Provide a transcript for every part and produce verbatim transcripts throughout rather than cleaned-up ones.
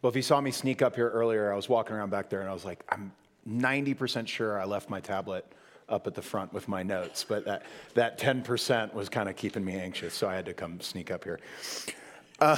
Well, if you saw me sneak up here earlier, I was walking around back there and I was like, I'm ninety percent sure I left my tablet up at the front with my notes, but that, that ten percent was kind of keeping me anxious, so I had to come sneak up here. Uh,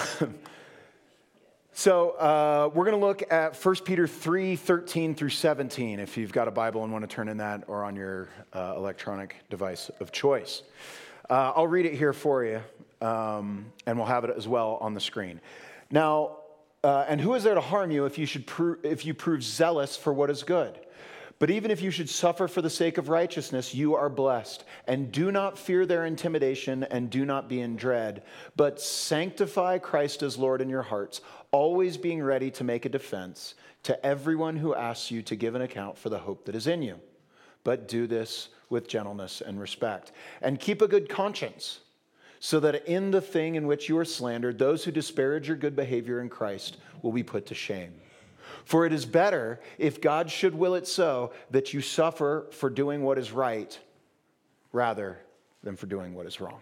so uh, we're going to look at First Peter three, thirteen through seventeen, if you've got a Bible and want to turn in that, or on your uh, electronic device of choice. Uh, I'll read it here for you, um, and we'll have it as well on the screen. Now, Uh, and who is there to harm you if you should pro- if you prove zealous for what is good? But even if you should suffer for the sake of righteousness, you are blessed. And do not fear their intimidation, and do not be in dread, but sanctify Christ as Lord in your hearts, always being ready to make a defense to everyone who asks you to give an account for the hope that is in you. But do this with gentleness and respect. And keep a good conscience, so that in the thing in which you are slandered, those who disparage your good behavior in Christ will be put to shame. For it is better, if God should will it so, that you suffer for doing what is right rather than for doing what is wrong.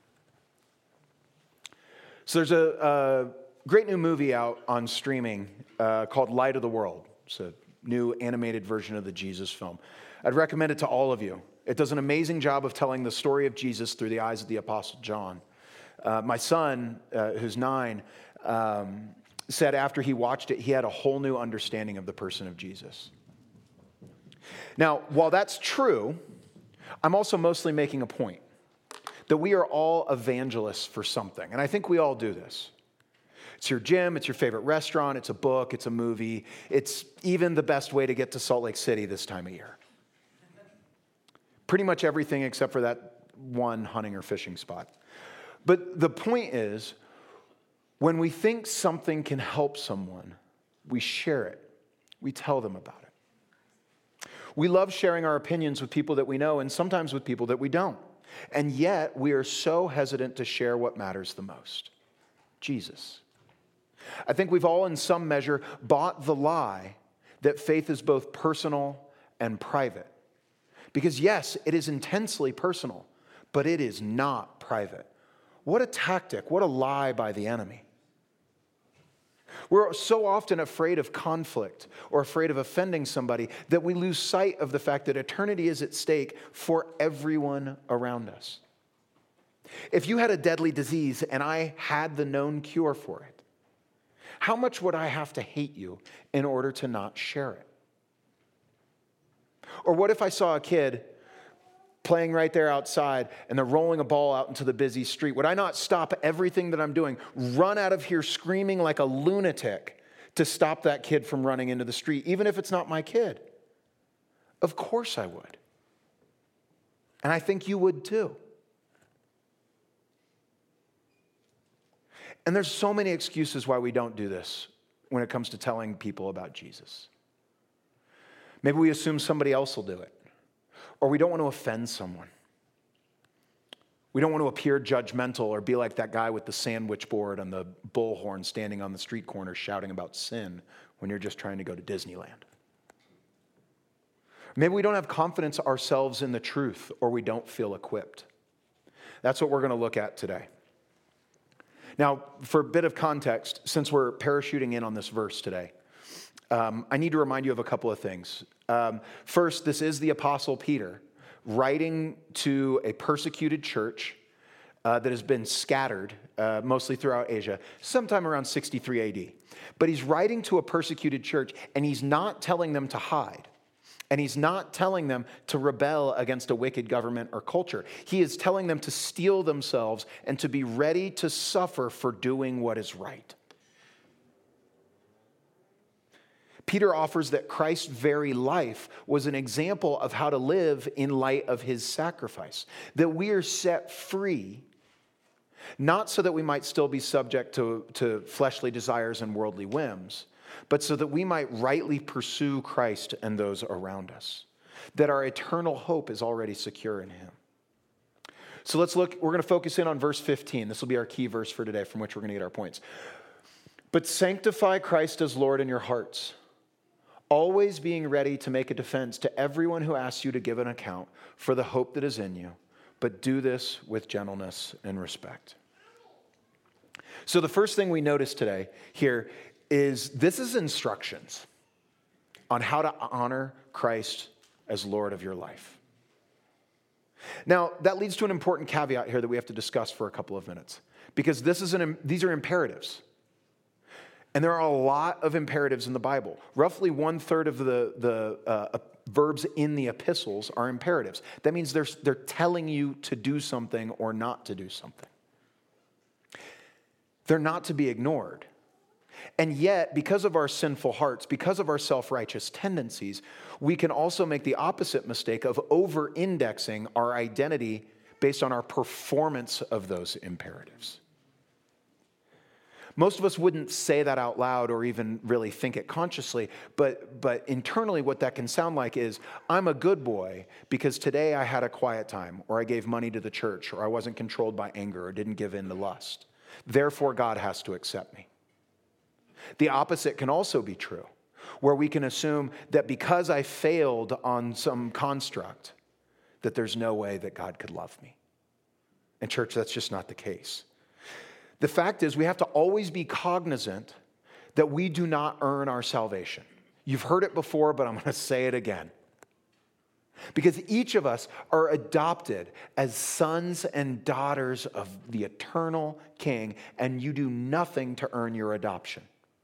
So there's a, a great new movie out on streaming uh, called Light of the World. It's a new animated version of the Jesus film. I'd recommend it to all of you. It does an amazing job of telling the story of Jesus through the eyes of the Apostle John. Uh, my son, uh, who's nine, um, said after he watched it, he had a whole new understanding of the person of Jesus. Now, while that's true, I'm also mostly making a point that we are all evangelists for something. And I think we all do this. It's your gym, it's your favorite restaurant, it's a book, it's a movie. It's even the best way to get to Salt Lake City this time of year. Pretty much everything except for that one hunting or fishing spot. But the point is, when we think something can help someone, we share it. We tell them about it. We love sharing our opinions with people that we know and sometimes with people that we don't. And yet, we are so hesitant to share what matters the most: Jesus. I think we've all, in some measure, bought the lie that faith is both personal and private. Because yes, it is intensely personal, but it is not private. What a tactic, what a lie by the enemy. We're so often afraid of conflict or afraid of offending somebody that we lose sight of the fact that eternity is at stake for everyone around us. If you had a deadly disease and I had the known cure for it, how much would I have to hate you in order to not share it? Or what if I saw a kid playing right there outside and they're rolling a ball out into the busy street? Would I not stop everything that I'm doing, run out of here screaming like a lunatic to stop that kid from running into the street, even if it's not my kid? Of course I would. And I think you would too. And there's so many excuses why we don't do this when it comes to telling people about Jesus. Maybe we assume somebody else will do it. Or we don't want to offend someone. We don't want to appear judgmental or be like that guy with the sandwich board and the bullhorn standing on the street corner shouting about sin when you're just trying to go to Disneyland. Maybe we don't have confidence ourselves in the truth, or we don't feel equipped. That's what we're going to look at today. Now, for a bit of context, since we're parachuting in on this verse today, Um, I need to remind you of a couple of things. Um, first, this is the Apostle Peter writing to a persecuted church uh, that has been scattered, uh, mostly throughout Asia, sometime around sixty-three A D. But he's writing to a persecuted church, and he's not telling them to hide. And he's not telling them to rebel against a wicked government or culture. He is telling them to steel themselves and to be ready to suffer for doing what is right. Peter offers that Christ's very life was an example of how to live in light of his sacrifice. That we are set free, not so that we might still be subject to, to fleshly desires and worldly whims, but so that we might rightly pursue Christ and those around us. That our eternal hope is already secure in him. So let's look, we're going to focus in on verse fifteen. This will be our key verse for today, from which we're going to get our points. But sanctify Christ as Lord in your hearts, always being ready to make a defense to everyone who asks you to give an account for the hope that is in you, but do this with gentleness and respect. So the first thing we notice today here is this is instructions on how to honor Christ as Lord of your life. Now, that leads to an important caveat here that we have to discuss for a couple of minutes, because this is an, these are imperatives. And there are a lot of imperatives in the Bible. Roughly one third of the, the uh, verbs in the epistles are imperatives. That means they're, they're telling you to do something or not to do something. They're not to be ignored. And yet, because of our sinful hearts, because of our self-righteous tendencies, we can also make the opposite mistake of over-indexing our identity based on our performance of those imperatives. Most of us wouldn't say that out loud or even really think it consciously, but, but internally what that can sound like is, I'm a good boy because today I had a quiet time, or I gave money to the church, or I wasn't controlled by anger, or didn't give in to lust. Therefore, God has to accept me. The opposite can also be true, where we can assume that because I failed on some construct, that there's no way that God could love me. And church, that's just not the case. The fact is, we have to always be cognizant that we do not earn our salvation. You've heard it before, but I'm going to say it again. Because each of us are adopted as sons and daughters of the eternal King, and you do nothing to earn your adoption.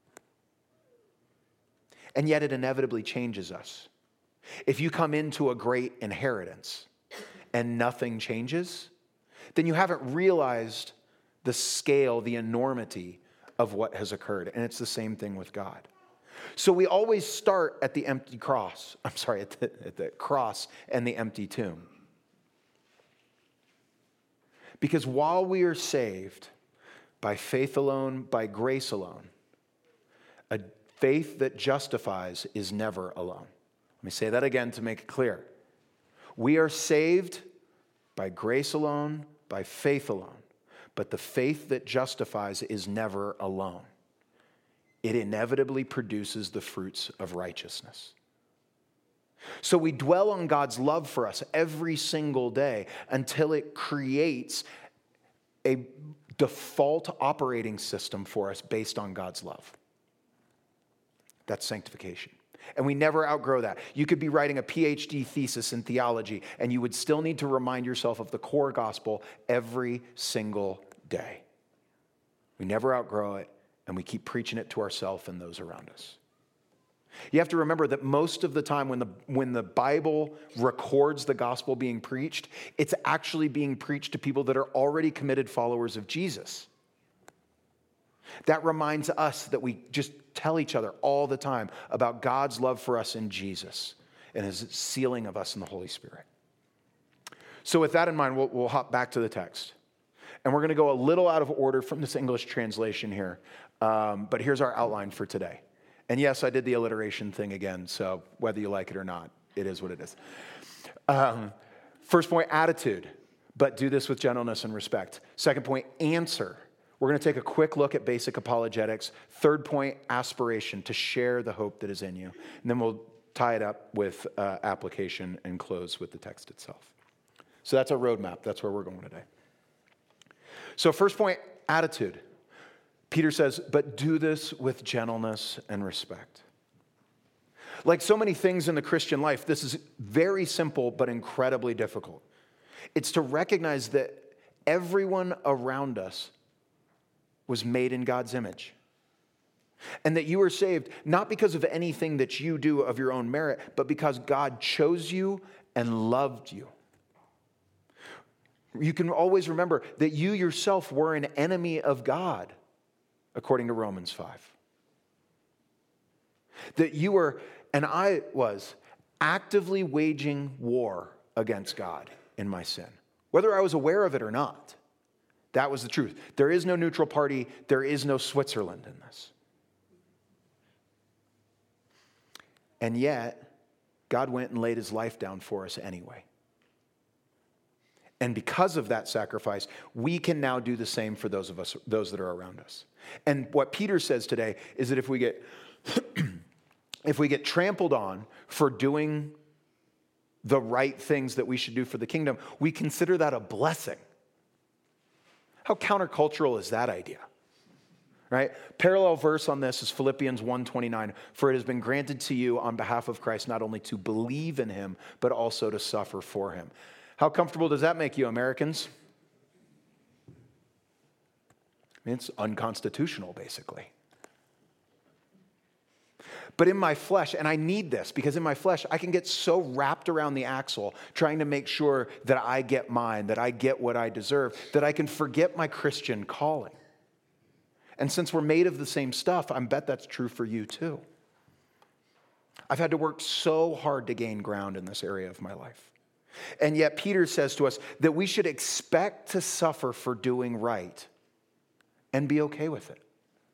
And yet it inevitably changes us. If you come into a great inheritance and nothing changes, then you haven't realized the scale, the enormity of what has occurred. And it's the same thing with God. So we always start at the empty cross. I'm sorry, at the, at the cross and the empty tomb. Because while we are saved by faith alone, by grace alone, a faith that justifies is never alone. Let me say that again to make it clear. We are saved by grace alone, by faith alone. But the faith that justifies is never alone. It inevitably produces the fruits of righteousness. So we dwell on God's love for us every single day until it creates a default operating system for us based on God's love. That's sanctification. And we never outgrow that. You could be writing a P H D thesis in theology, and you would still need to remind yourself of the core gospel every single day. We never outgrow it, and we keep preaching it to ourselves and those around us. You have to remember that most of the time when the, when the Bible records the gospel being preached, it's actually being preached to people that are already committed followers of Jesus. That reminds us that we just tell each other all the time about God's love for us in Jesus and his sealing of us in the Holy Spirit. So with that in mind, we'll, we'll hop back to the text. And we're going to go a little out of order from this English translation here. Um, but here's our outline for today. And yes, I did the alliteration thing again, so whether you like it or not, it is what it is. Um, first point, attitude, but do this with gentleness and respect. Second point, answer. We're going to take a quick look at basic apologetics. Third point, aspiration, to share the hope that is in you. And then we'll tie it up with uh, application and close with the text itself. So that's our roadmap. That's where we're going today. So first point, attitude. Peter says, but do this with gentleness and respect. Like so many things in the Christian life, this is very simple but incredibly difficult. It's to recognize that everyone around us was made in God's image. And that you were saved not because of anything that you do of your own merit, but because God chose you and loved you. You can always remember that you yourself were an enemy of God, according to Romans five. That you were, and I was, actively waging war against God in my sin, whether I was aware of it or not. That was the truth. There is no neutral party. There is no Switzerland in this. And yet, God went and laid his life down for us anyway. And because of that sacrifice, we can now do the same for those of us, those that are around us. And what Peter says today is that if we get, if we get trampled on for doing the right things that we should do for the kingdom, we consider that a blessing. How countercultural is that idea? right? Parallel verse on this is Philippians one twenty-nine. For it has been granted to you on behalf of Christ not only to believe in him, but also to suffer for him. How comfortable does that make you, Americans? I mean, it's unconstitutional, basically. But in my flesh, and I need this because in my flesh, I can get so wrapped around the axle trying to make sure that I get mine, that I get what I deserve, that I can forget my Christian calling. And since we're made of the same stuff, I bet that's true for you too. I've had to work so hard to gain ground in this area of my life. And yet Peter says to us that we should expect to suffer for doing right and be okay with it.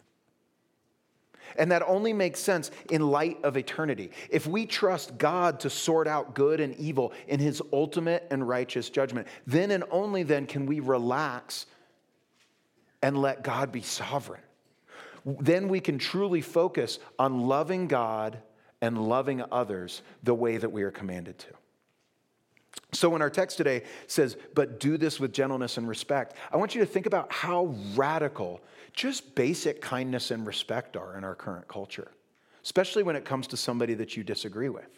And that only makes sense in light of eternity. If we trust God to sort out good and evil in his ultimate and righteous judgment, then and only then can we relax and let God be sovereign. Then we can truly focus on loving God and loving others the way that we are commanded to. So when our text today says, but do this with gentleness and respect, I want you to think about how radical just basic kindness and respect are in our current culture, especially when it comes to somebody that you disagree with.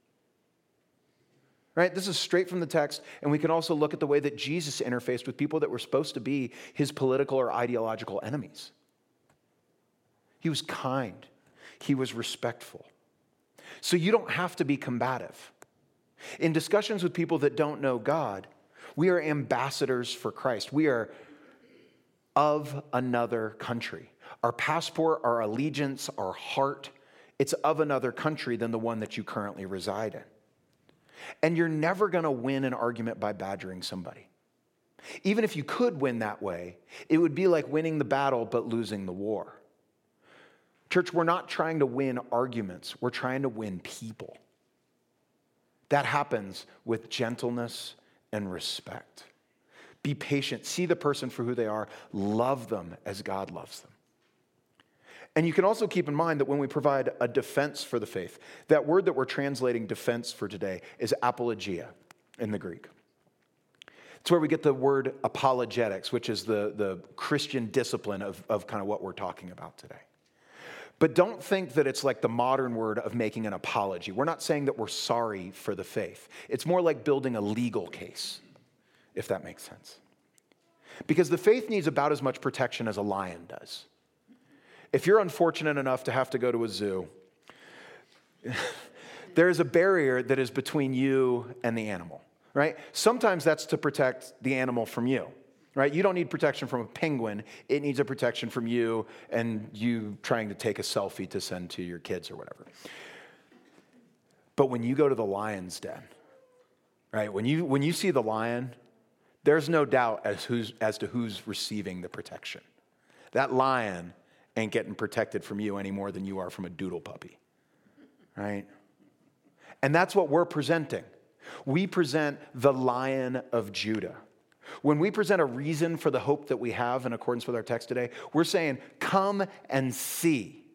Right? This is straight from the text, and we can also look at the way that Jesus interfaced with people that were supposed to be his political or ideological enemies. He was kind. He was respectful. So you don't have to be combative. In discussions with people that don't know God, we are ambassadors for Christ. We are of another country. Our passport, our allegiance, our heart, it's of another country than the one that you currently reside in. And you're never going to win an argument by badgering somebody. Even if you could win that way, it would be like winning the battle but losing the war. Church, we're not trying to win arguments. We're trying to win people. That happens with gentleness and respect. Be patient. See the person for who they are. Love them as God loves them. And you can also keep in mind that when we provide a defense for the faith, that word that we're translating defense for today is apologia in the Greek. It's where we get the word apologetics, which is the, the Christian discipline of, of kind of what we're talking about today. But don't think that it's like the modern word of making an apology. We're not saying that we're sorry for the faith. It's more like building a legal case, if that makes sense. Because the faith needs about as much protection as a lion does. If you're unfortunate enough to have to go to a zoo, there is a barrier that is between you and the animal, right? Sometimes that's to protect the animal from you. Right? You don't need protection from a penguin. It needs a protection from you and you trying to take a selfie to send to your kids or whatever. But when you go to the lion's den, right? When you when you see the lion, there's no doubt as who's as to who's receiving the protection. That lion ain't getting protected from you any more than you are from a doodle puppy. Right? And that's what we're presenting. We present the Lion of Judah. When we present a reason for the hope that we have in accordance with our text today, we're saying, come and see.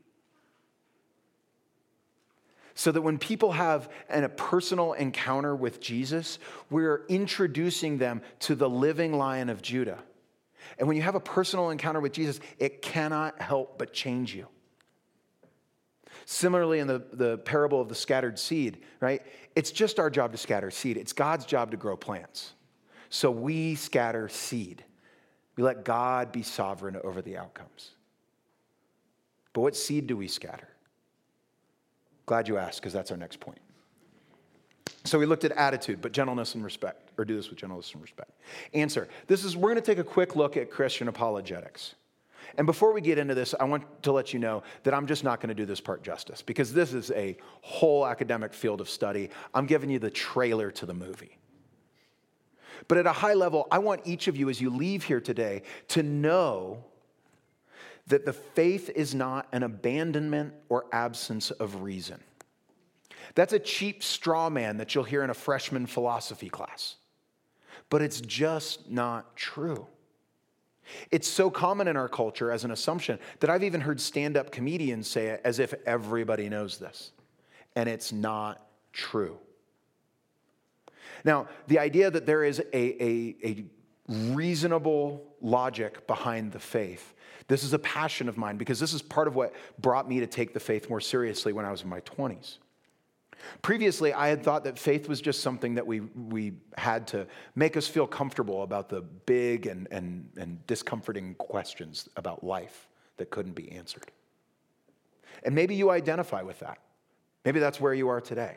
So that when people have an, a personal encounter with Jesus, we're introducing them to the living Lion of Judah. And when you have a personal encounter with Jesus, it cannot help but change you. Similarly, in the, the parable of the scattered seed, right? It's just our job to scatter seed. It's God's job to grow plants. So we scatter seed. We let God be sovereign over the outcomes. But what seed do we scatter? Glad you asked, because that's our next point. So we looked at attitude, but gentleness and respect, or do this with gentleness and respect. Answer. This is, we're going to take a quick look at Christian apologetics. And before we get into this, I want to let you know that I'm just not going to do this part justice, because this is a whole academic field of study. I'm giving you the trailer to the movie. But at a high level, I want each of you, as you leave here today, to know that the faith is not an abandonment or absence of reason. That's a cheap straw man that you'll hear in a freshman philosophy class. But it's just not true. It's so common in our culture as an assumption that I've even heard stand-up comedians say it as if everybody knows this. And it's not true. Now, the idea that there is a, a, a reasonable logic behind the faith. This is a passion of mine because this is part of what brought me to take the faith more seriously when I was in my twenties. Previously, I had thought that faith was just something that we we had to make us feel comfortable about the big and, and, and discomforting questions about life that couldn't be answered. And maybe you identify with that. Maybe that's where you are today.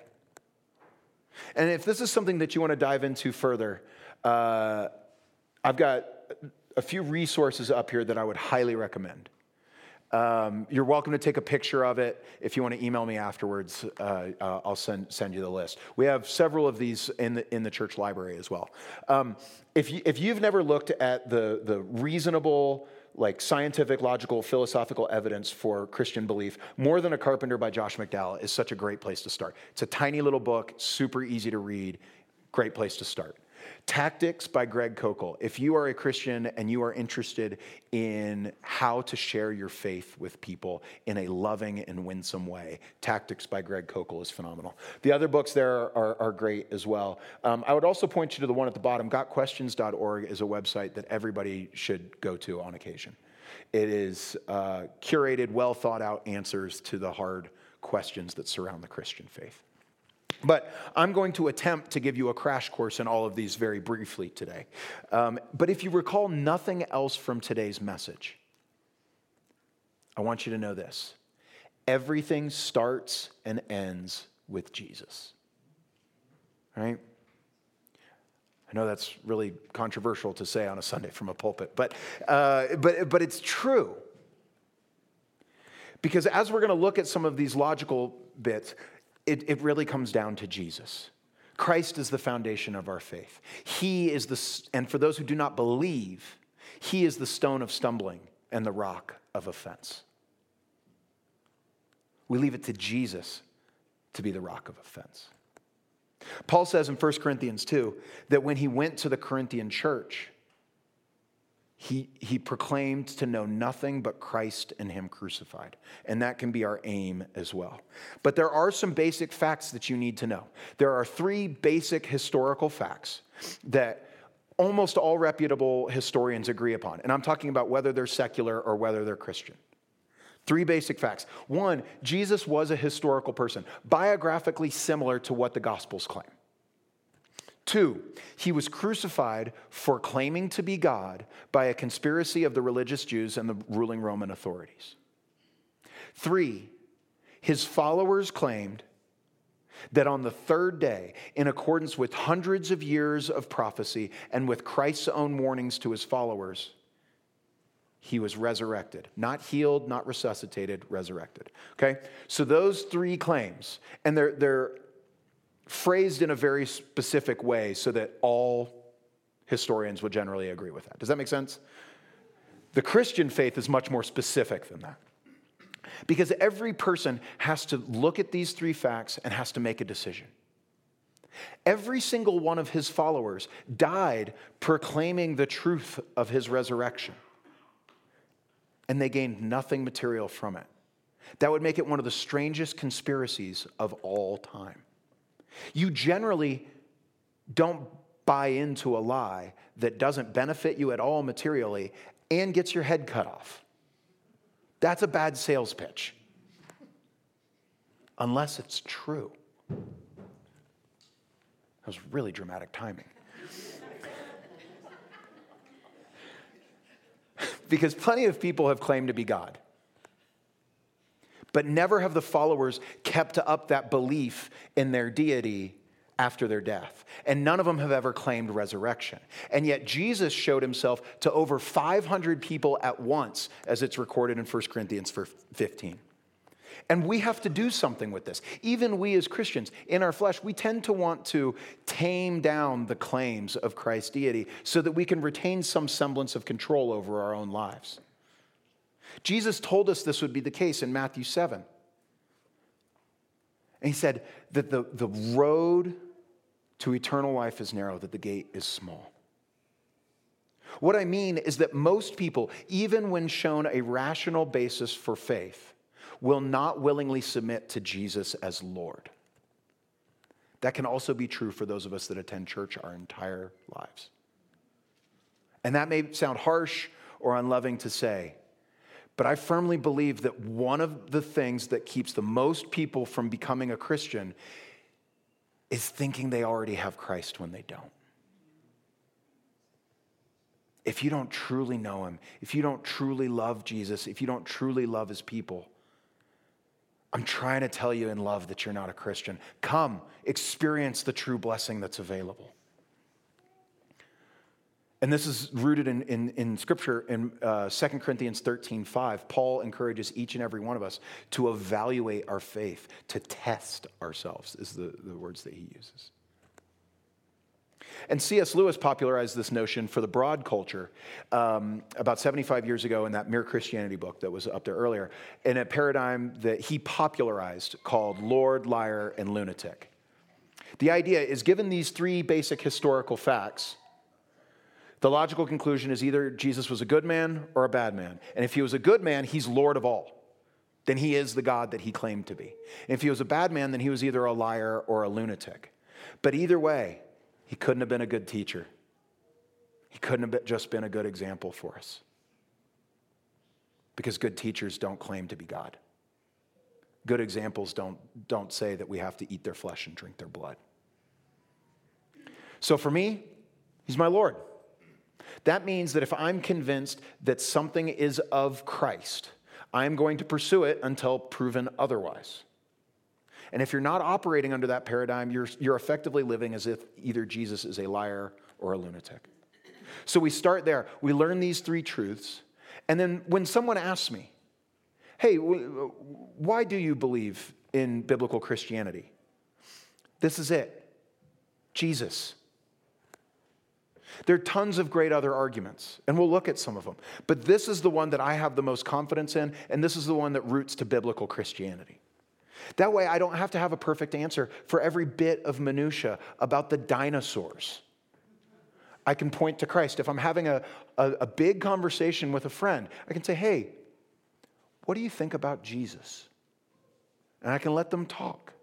And if this is something that you want to dive into further, uh, I've got a few resources up here that I would highly recommend. Um, you're welcome to take a picture of it. If you want to email me afterwards, uh, uh, I'll send send you the list. We have several of these in the in the church library as well. Um, if you, if you've never looked at the the reasonable, like scientific, logical, philosophical evidence for Christian belief, More Than a Carpenter by Josh McDowell is such a great place to start. It's a tiny little book, super easy to read, great place to start. Tactics by Greg Koukl. If you are a Christian and you are interested in how to share your faith with people in a loving and winsome way, Tactics by Greg Koukl is phenomenal. The other books there are, are, are great as well. Um, I would also point you to the one at the bottom. got questions dot org is a website that everybody should go to on occasion. It is uh, curated, well thought out answers to the hard questions that surround the Christian faith. But I'm going to attempt to give you a crash course in all of these very briefly today. Um, but if you recall nothing else from today's message, I want you to know this. Everything starts and ends with Jesus. Right? I know that's really controversial to say on a Sunday from a pulpit, but uh, but but it's true. Because as we're going to look at some of these logical bits, It, it really comes down to Jesus. Christ is the foundation of our faith. He is the, and for those who do not believe, he is the stone of stumbling and the rock of offense. We leave it to Jesus to be the rock of offense. Paul says in First Corinthians two that when he went to the Corinthian church, He, he proclaimed to know nothing but Christ and him crucified. And that can be our aim as well. But there are some basic facts that you need to know. There are three basic historical facts that almost all reputable historians agree upon. And I'm talking about whether they're secular or whether they're Christian. Three basic facts. One, Jesus was a historical person, biographically similar to what the Gospels claim. Two, he was crucified for claiming to be God by a conspiracy of the religious Jews and the ruling Roman authorities. Three, his followers claimed that on the third day, in accordance with hundreds of years of prophecy and with Christ's own warnings to his followers, he was resurrected. Not healed, not resuscitated, resurrected. Okay? So those three claims, and they're they're phrased in a very specific way so that all historians would generally agree with that. Does that make sense? The Christian faith is much more specific than that. Because every person has to look at these three facts and has to make a decision. Every single one of his followers died proclaiming the truth of his resurrection. And they gained nothing material from it. That would make it one of the strangest conspiracies of all time. You generally don't buy into a lie that doesn't benefit you at all materially and gets your head cut off. That's a bad sales pitch. Unless it's true. That was really dramatic timing. Because plenty of people have claimed to be God. But never have the followers kept up that belief in their deity after their death. And none of them have ever claimed resurrection. And yet Jesus showed himself to over five hundred people at once, as it's recorded in First Corinthians fifteen. And we have to do something with this. Even we as Christians, in our flesh, we tend to want to tame down the claims of Christ's deity so that we can retain some semblance of control over our own lives. Jesus told us this would be the case in Matthew seven. And he said that the, the road to eternal life is narrow, that the gate is small. What I mean is that most people, even when shown a rational basis for faith, will not willingly submit to Jesus as Lord. That can also be true for those of us that attend church our entire lives. And that may sound harsh or unloving to say, but I firmly believe that one of the things that keeps the most people from becoming a Christian is thinking they already have Christ when they don't. If you don't truly know him, if you don't truly love Jesus, if you don't truly love his people, I'm trying to tell you in love that you're not a Christian. Come, experience the true blessing that's available. And this is rooted in, in, in Scripture in uh, Second Corinthians thirteen five. Paul encourages each and every one of us to evaluate our faith, to test ourselves, is the, the words that he uses. And C S Lewis popularized this notion for the broad culture um, about seventy-five years ago in that Mere Christianity book that was up there earlier, in a paradigm that he popularized called Lord, Liar, and Lunatic. The idea is, given these three basic historical facts, the logical conclusion is either Jesus was a good man or a bad man. And if he was a good man, he's Lord of all. Then he is the God that he claimed to be. And if he was a bad man, then he was either a liar or a lunatic. But either way, he couldn't have been a good teacher. He couldn't have just been a good example for us. Because good teachers don't claim to be God. Good examples don't, don't say that we have to eat their flesh and drink their blood. So for me, he's my Lord. That means that if I'm convinced that something is of Christ, I'm going to pursue it until proven otherwise. And if you're not operating under that paradigm, you're, you're effectively living as if either Jesus is a liar or a lunatic. So we start there. We learn these three truths. And then when someone asks me, hey, why do you believe in biblical Christianity? This is it. Jesus. There are tons of great other arguments, and we'll look at some of them. But this is the one that I have the most confidence in, and this is the one that roots to biblical Christianity. That way, I don't have to have a perfect answer for every bit of minutia about the dinosaurs. I can point to Christ. If I'm having a, a, a big conversation with a friend, I can say, hey, what do you think about Jesus? And I can let them talk.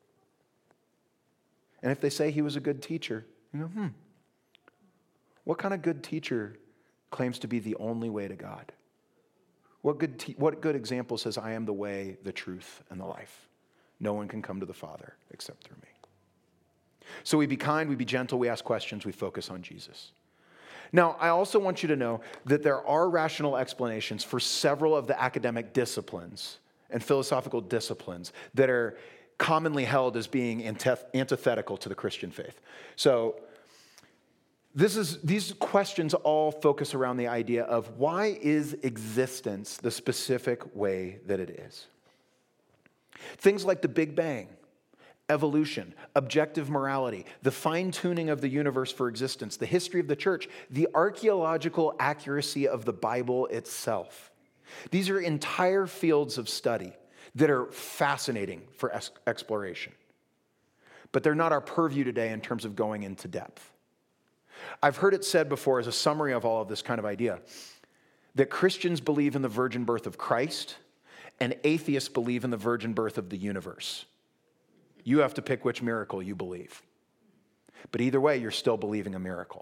And if they say he was a good teacher, you go, hmm, what kind of good teacher claims to be the only way to God? What good, te- what good example says, I am the way, the truth, and the life? No one can come to the Father except through me. So we be kind, we be gentle, we ask questions, we focus on Jesus. Now, I also want you to know that there are rational explanations for several of the academic disciplines and philosophical disciplines that are commonly held as being antith- antithetical to the Christian faith. So this is, these questions all focus around the idea of why is existence the specific way that it is? Things like the Big Bang, evolution, objective morality, the fine-tuning of the universe for existence, the history of the church, the archaeological accuracy of the Bible itself. These are entire fields of study that are fascinating for ex- exploration. But they're not our purview today in terms of going into depth. I've heard it said before as a summary of all of this kind of idea that Christians believe in the virgin birth of Christ and atheists believe in the virgin birth of the universe. You have to pick which miracle you believe. But either way, you're still believing a miracle.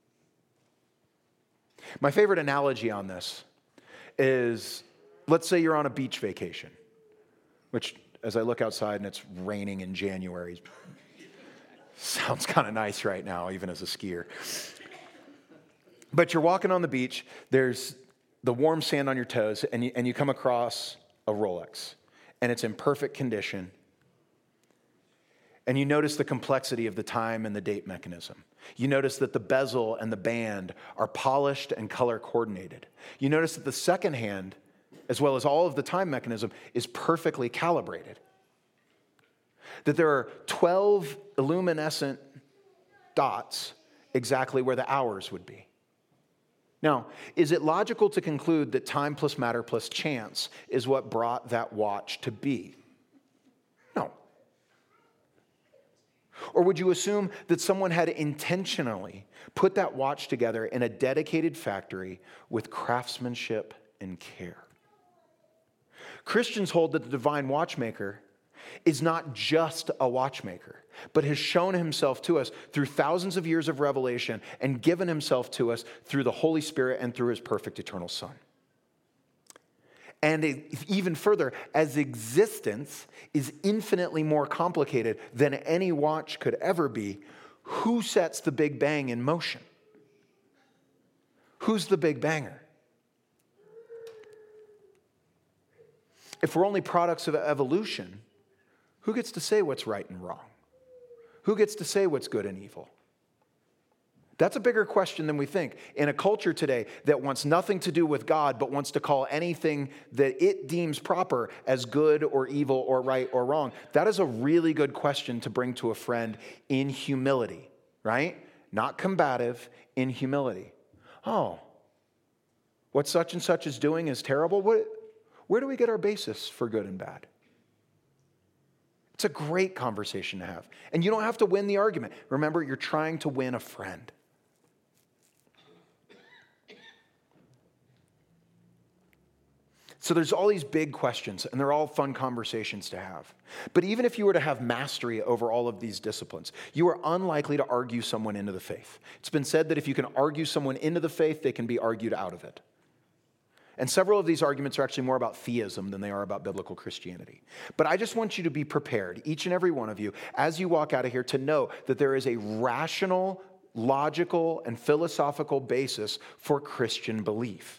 My favorite analogy on this is, let's say you're on a beach vacation, which as I look outside and it's raining in January, sounds kind of nice right now, even as a skier. But you're walking on the beach, there's the warm sand on your toes, and you, and you come across a Rolex, and it's in perfect condition. And you notice the complexity of the time and the date mechanism. You notice that the bezel and the band are polished and color coordinated. You notice that the second hand, as well as all of the time mechanism, is perfectly calibrated. That there are twelve luminescent dots exactly where the hours would be. Now, is it logical to conclude that time plus matter plus chance is what brought that watch to be? No. Or would you assume that someone had intentionally put that watch together in a dedicated factory with craftsmanship and care? Christians hold that the divine watchmaker is not just a watchmaker, but has shown himself to us through thousands of years of revelation and given himself to us through the Holy Spirit and through his perfect eternal Son. And even further, as existence is infinitely more complicated than any watch could ever be, who sets the Big Bang in motion? Who's the Big Banger? If we're only products of evolution, who gets to say what's right and wrong? Who gets to say what's good and evil? That's a bigger question than we think. In a culture today that wants nothing to do with God, but wants to call anything that it deems proper as good or evil or right or wrong, that is a really good question to bring to a friend in humility, right? Not combative, in humility. Oh, what such and such is doing is terrible? What, where do we get our basis for good and bad? It's a great conversation to have. And you don't have to win the argument. Remember, you're trying to win a friend. So there's all these big questions, and they're all fun conversations to have. But even if you were to have mastery over all of these disciplines, you are unlikely to argue someone into the faith. It's been said that if you can argue someone into the faith, they can be argued out of it. And several of these arguments are actually more about theism than they are about biblical Christianity. But I just want you to be prepared, each and every one of you, as you walk out of here, to know that there is a rational, logical, and philosophical basis for Christian belief.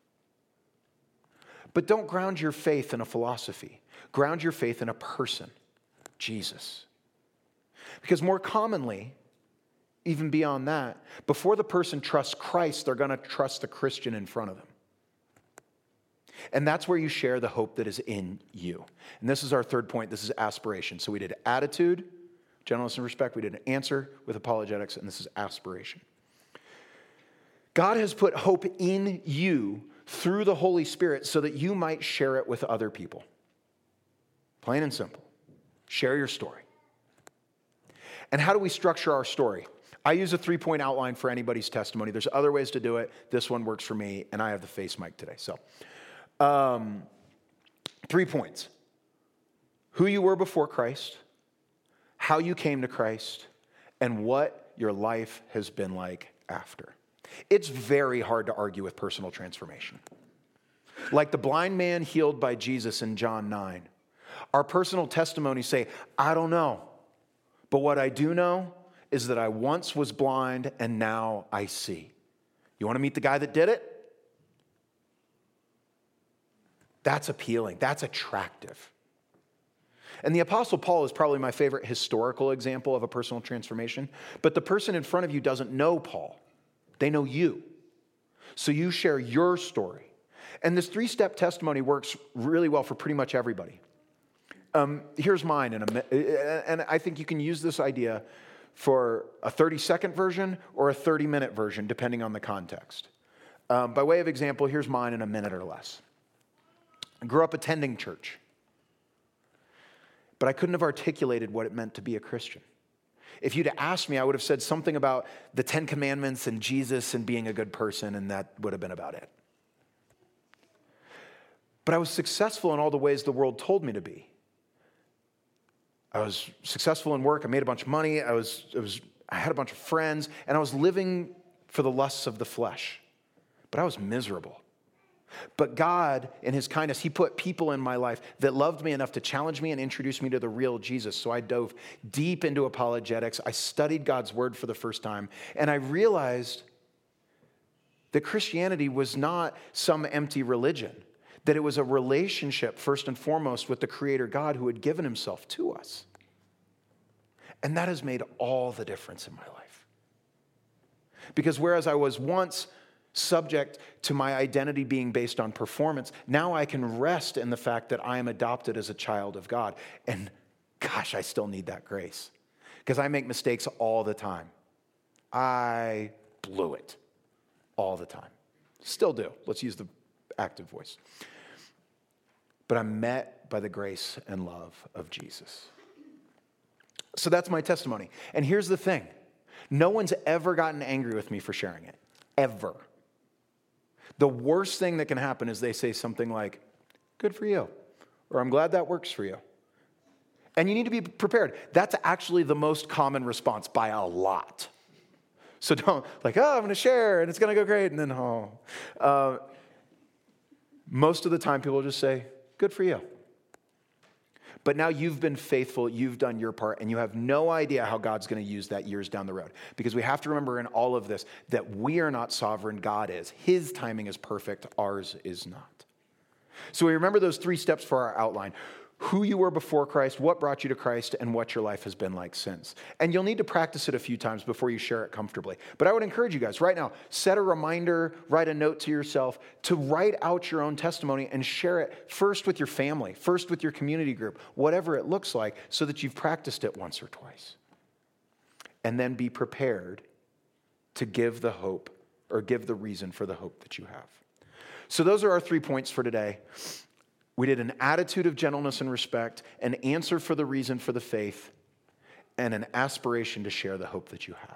But don't ground your faith in a philosophy. Ground your faith in a person, Jesus. Because more commonly, even beyond that, before the person trusts Christ, they're going to trust the Christian in front of them. And that's where you share the hope that is in you. And this is our third point. This is aspiration. So we did attitude, gentleness and respect. We did an answer with apologetics, and this is aspiration. God has put hope in you through the Holy Spirit so that you might share it with other people. Plain and simple. Share your story. And how do we structure our story? I use a three-point outline for anybody's testimony. There's other ways to do it. This one works for me, and I have the face mic today. So, um, three points. Who you were before Christ, how you came to Christ, and what your life has been like after. It's very hard to argue with personal transformation. Like the blind man healed by Jesus in John nine, our personal testimonies say, I don't know, but what I do know is that I once was blind and now I see. You want to meet the guy that did it? That's appealing. That's attractive. And the Apostle Paul is probably my favorite historical example of a personal transformation, but the person in front of you doesn't know Paul. They know you. So you share your story. And this three-step testimony works really well for pretty much everybody. Um, here's mine, in a, and I think you can use this idea for a thirty-second version or a thirty-minute version, depending on the context. Um, by way of example, here's mine in a minute or less. I grew up attending church, but I couldn't have articulated what it meant to be a Christian. If you'd asked me, I would have said something about the Ten Commandments and Jesus and being a good person, and that would have been about it. But I was successful in all the ways the world told me to be. I was successful in work. I made a bunch of money. I was, I was, I had a bunch of friends, and I was living for the lusts of the flesh. But I was miserable. But God, in his kindness, he put people in my life that loved me enough to challenge me and introduce me to the real Jesus. So I dove deep into apologetics. I studied God's word for the first time. And I realized that Christianity was not some empty religion, that it was a relationship, first and foremost, with the Creator God who had given himself to us. And that has made all the difference in my life. Because whereas I was once subject to my identity being based on performance, now I can rest in the fact that I am adopted as a child of God. And gosh, I still need that grace because I make mistakes all the time. I blew it all the time. Still do. Let's use the active voice. But I'm met by the grace and love of Jesus. So that's my testimony. And here's the thing. No one's ever gotten angry with me for sharing it. Ever. The worst thing that can happen is they say something like, good for you, or I'm glad that works for you. And you need to be prepared. That's actually the most common response by a lot. So don't, like, oh, I'm going to share, and it's going to go great, and then, oh. Uh, most of the time, people just say, good for you. But now you've been faithful, you've done your part, and you have no idea how God's going to use that years down the road. Because we have to remember in all of this that we are not sovereign, God is. His timing is perfect, ours is not. So we remember those three steps for our outline. Who you were before Christ, what brought you to Christ, and what your life has been like since. And you'll need to practice it a few times before you share it comfortably. But I would encourage you guys right now, set a reminder, write a note to yourself to write out your own testimony and share it first with your family, first with your community group, whatever it looks like, so that you've practiced it once or twice. And then be prepared to give the hope or give the reason for the hope that you have. So those are our three points for today. We did an attitude of gentleness and respect, an answer for the reason for the faith, and an aspiration to share the hope that you have.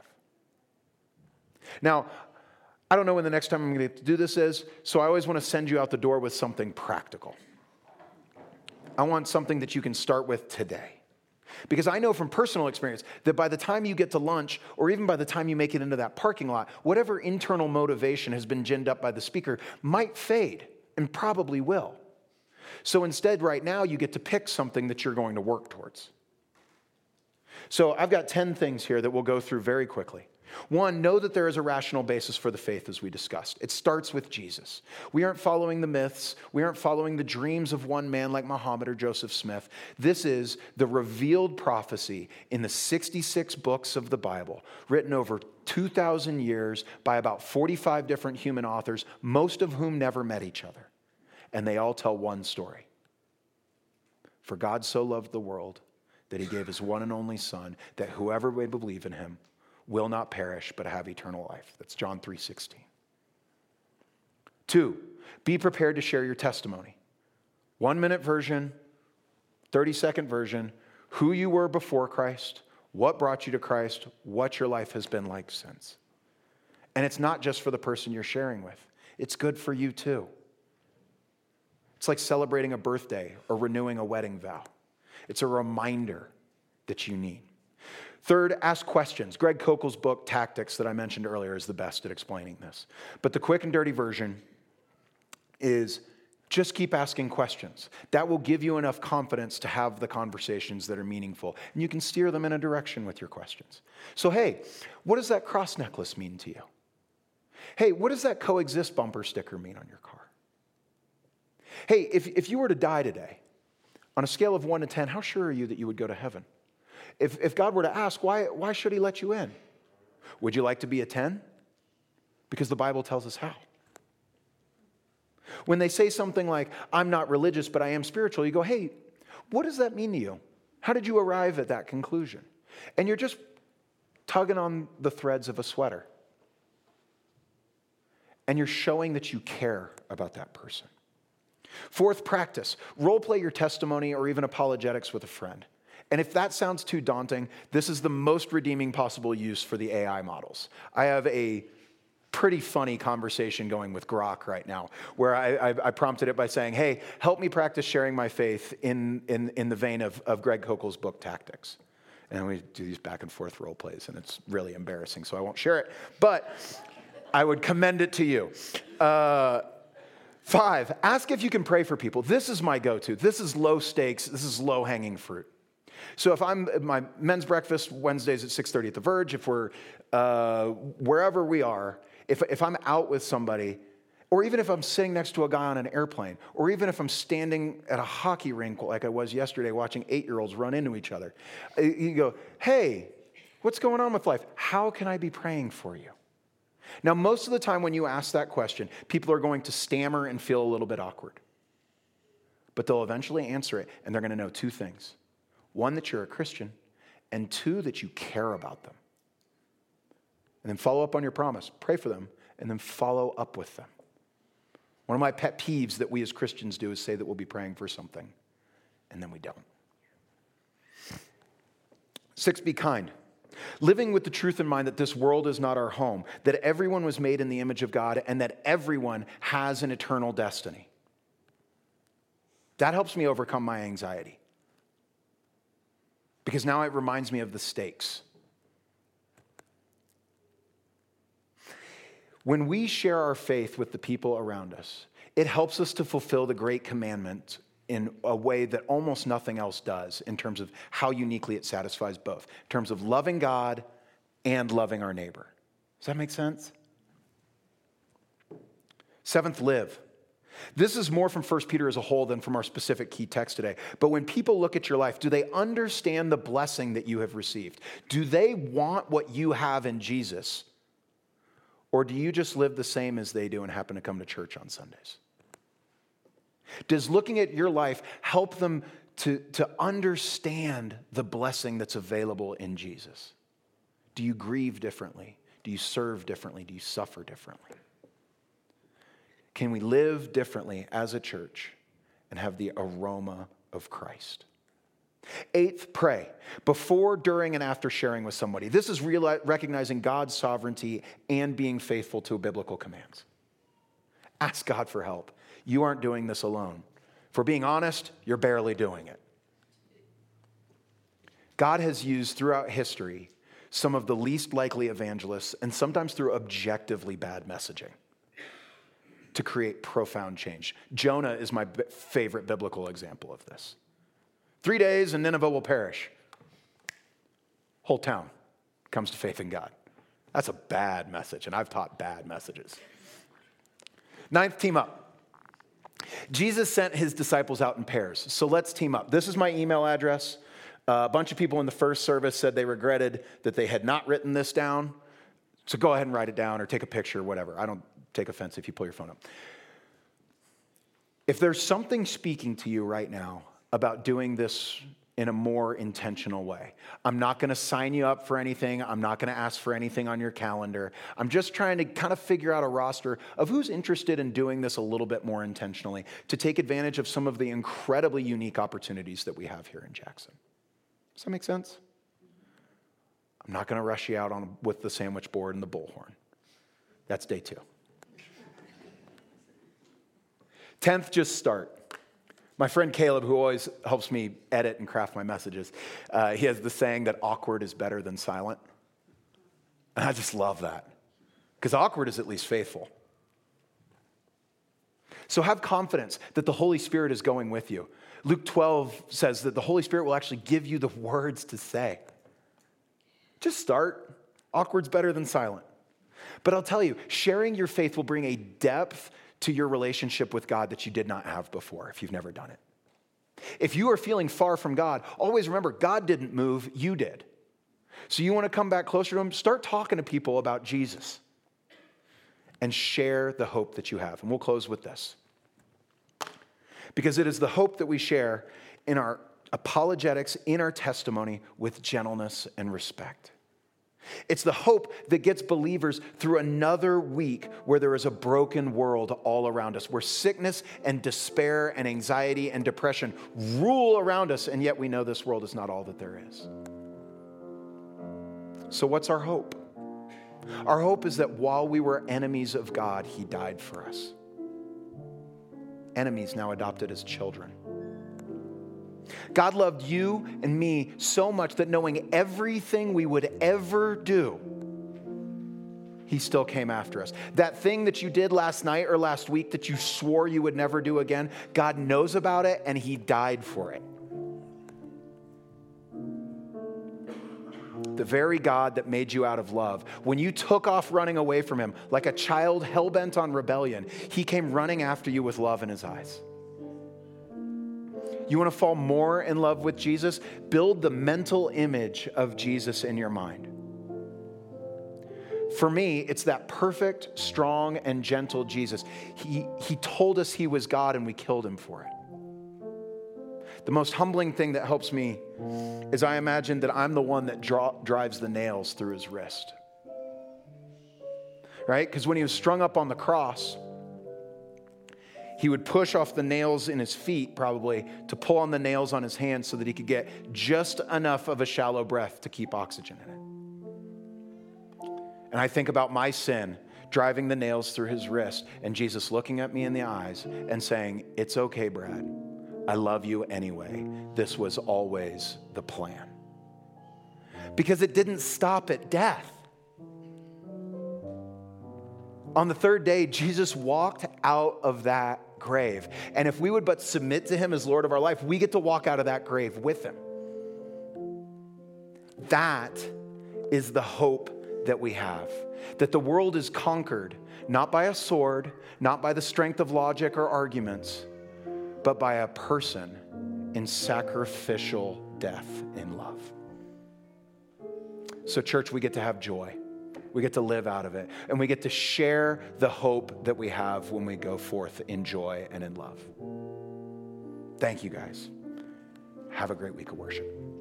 Now, I don't know when the next time I'm going to do this is, so I always want to send you out the door with something practical. I want something that you can start with today. Because I know from personal experience that by the time you get to lunch, or even by the time you make it into that parking lot, whatever internal motivation has been ginned up by the speaker might fade, and probably will. So instead, right now, you get to pick something that you're going to work towards. So I've got ten things here that we'll go through very quickly. One, know that there is a rational basis for the faith, as we discussed. It starts with Jesus. We aren't following the myths. We aren't following the dreams of one man like Muhammad or Joseph Smith. This is the revealed prophecy in the sixty-six books of the Bible, written over two thousand years by about forty-five different human authors, most of whom never met each other. And they all tell one story. For God so loved the world that he gave his one and only Son, that whoever would believe in him will not perish but have eternal life. That's John three sixteen. Two, be prepared to share your testimony. One minute version, thirty second version, who you were before Christ, what brought you to Christ, what your life has been like since. And it's not just for the person you're sharing with. It's good for you too. It's like celebrating a birthday or renewing a wedding vow. It's a reminder that you need. Third, ask questions. Greg Koukl's book, Tactics, that I mentioned earlier, is the best at explaining this. But the quick and dirty version is just keep asking questions. That will give you enough confidence to have the conversations that are meaningful. And you can steer them in a direction with your questions. So, hey, what does that cross necklace mean to you? Hey, what does that coexist bumper sticker mean on your car? Hey, if, if you were to die today, on a scale of one to ten, how sure are you that you would go to heaven? If, if God were to ask, why, why should he let you in? Would you like to be a ten? Because the Bible tells us how. When they say something like, I'm not religious, but I am spiritual, you go, hey, what does that mean to you? How did you arrive at that conclusion? And you're just tugging on the threads of a sweater. And you're showing that you care about that person. Fourth, practice. Role play your testimony or even apologetics with a friend. And if that sounds too daunting, this is the most redeeming possible use for the A I models. I have a pretty funny conversation going with Grok right now, where I, I, I prompted it by saying, hey, help me practice sharing my faith in, in, in the vein of, of Greg Koukl's book, Tactics. And we do these back and forth role plays, and it's really embarrassing, so I won't share it. But I would commend it to you. Uh, Five, ask if you can pray for people. This is my go-to. This is low stakes. This is low-hanging fruit. So if I'm at my men's breakfast Wednesdays at six thirty at The Verge, if we're uh, wherever we are, if, if I'm out with somebody, or even if I'm sitting next to a guy on an airplane, or even if I'm standing at a hockey rink like I was yesterday watching eight-year-olds run into each other, you go, hey, what's going on with life? How can I be praying for you? Now, most of the time when you ask that question, people are going to stammer and feel a little bit awkward. But they'll eventually answer it, and they're going to know two things. One, that you're a Christian, and two, that you care about them. And then follow up on your promise. Pray for them, and then follow up with them. One of my pet peeves that we as Christians do is say that we'll be praying for something, and then we don't. Six, be kind. Living with the truth in mind that this world is not our home, that everyone was made in the image of God, and that everyone has an eternal destiny. That helps me overcome my anxiety. because now it reminds me of the stakes. When we share our faith with the people around us, it helps us to fulfill the great commandment in a way that almost nothing else does in terms of how uniquely it satisfies both, in terms of loving God and loving our neighbor. Does that make sense? Seventh, live. This is more from First Peter as a whole than from our specific key text today. But when people look at your life, do they understand the blessing that you have received? Do they want what you have in Jesus? Or do you just live the same as they do and happen to come to church on Sundays? Does looking at your life help them to, to understand the blessing that's available in Jesus? Do you grieve differently? Do you serve differently? Do you suffer differently? Can we live differently as a church and have the aroma of Christ? Eighth, pray before, during, and after sharing with somebody. This is real, recognizing God's sovereignty and being faithful to biblical commands. Ask God for help. You aren't doing this alone. For being honest, you're barely doing it. God has used throughout history some of the least likely evangelists, and sometimes through objectively bad messaging, to create profound change. Jonah is my b- favorite biblical example of this. Three days and Nineveh will perish. Whole town comes to faith in God. That's a bad message, and I've taught bad messages. Ninth, team up. Jesus sent his disciples out in pairs, so let's team up. This is my email address. Uh, a bunch of people in the first service said they regretted that they had not written this down, so go ahead and write it down or take a picture, whatever. I don't take offense if you pull your phone up. If there's something speaking to you right now about doing this in a more intentional way. I'm not going to sign you up for anything. I'm not going to ask for anything on your calendar. I'm just trying to kind of figure out a roster of who's interested in doing this a little bit more intentionally to take advantage of some of the incredibly unique opportunities that we have here in Jackson. Does that make sense? I'm not going to rush you out on with the sandwich board and the bullhorn. That's day two. Tenth, just start. My friend Caleb, who always helps me edit and craft my messages, uh, he has the saying that awkward is better than silent. And I just love that. Because awkward is at least faithful. So have confidence that the Holy Spirit is going with you. Luke twelve says that the Holy Spirit will actually give you the words to say. Just start. Awkward's better than silent. But I'll tell you, sharing your faith will bring a depth to your relationship with God that you did not have before if you've never done it. If you are feeling far from God, always remember, God didn't move, you did. So you want to come back closer to him? Start talking to people about Jesus and share the hope that you have. And we'll close with this. Because it is the hope that we share in our apologetics, in our testimony, with gentleness and respect. It's the hope that gets believers through another week where there is a broken world all around us, where sickness and despair and anxiety and depression rule around us, and yet we know this world is not all that there is. So what's our hope? Our hope is that while we were enemies of God, he died for us. Enemies now adopted as children. God loved you and me so much that knowing everything we would ever do, he still came after us. That thing that you did last night or last week that you swore you would never do again, God knows about it and he died for it. The very God that made you out of love, when you took off running away from him like a child hell-bent on rebellion, he came running after you with love in his eyes. You want to fall more in love with Jesus? Build the mental image of Jesus in your mind. For me, it's that perfect, strong, and gentle Jesus. He, he told us he was God and we killed him for it. The most humbling thing that helps me is I imagine that I'm the one that draw, drives the nails through his wrist. Right? Because when he was strung up on the cross, he would push off the nails in his feet, probably, to pull on the nails on his hands so that he could get just enough of a shallow breath to keep oxygen in it. And I think about my sin driving the nails through his wrist and Jesus looking at me in the eyes and saying, "It's okay, Brad. I love you anyway. This was always the plan." because it didn't stop at death. On the third day, Jesus walked out of that grave. And if we would but submit to him as Lord of our life, we get to walk out of that grave with him. That is the hope that we have. That the world is conquered, not by a sword, not by the strength of logic or arguments, but by a person in sacrificial death in love. So church, we get to have joy. We get to live out of it. And we get to share the hope that we have when we go forth in joy and in love. Thank you, guys. Have a great week of worship.